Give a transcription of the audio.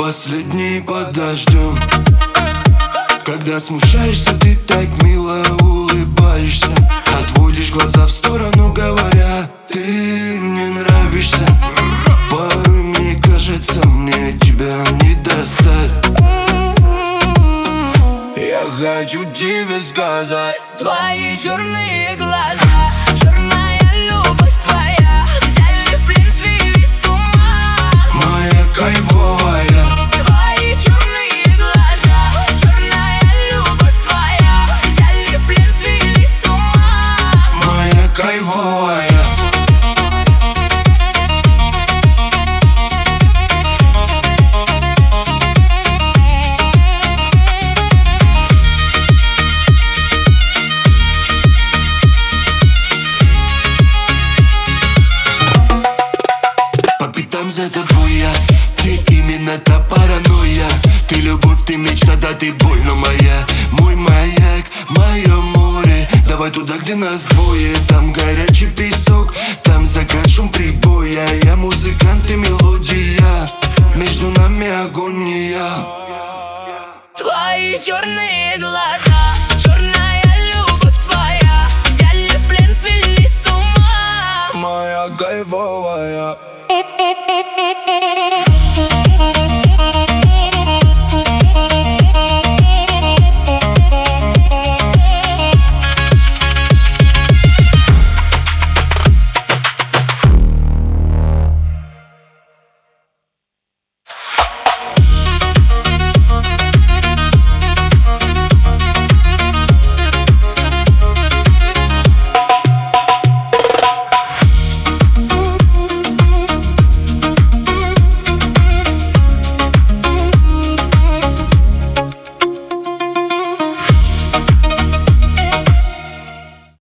последний подождем. Когда смущаешься, ты так мило улыбаешься, отводишь глаза в сторону, говоря: ты мне нравишься. Порой мне кажется, мне тебя не достать. Я хочу тебе сказать: твои черные глаза, черная любовь твоя, взяли в плен, свели с ума. Моя кайфовая. Твои черные глаза, черная любовь твоя, взяли в плен, свели с ума. Моя кайфовая. За тобой я, ты именно та паранойя. Ты любовь, ты мечта, да ты боль, но моя. Мой маяк, мое море. Давай туда, где нас двое. Там горячий песок, там закат, шум прибоя. Я музыкант и мелодия, между нами агония. Твои черные глаза, черная любовь твоя, взяли в плен, свели с ума. Моя кайфовая.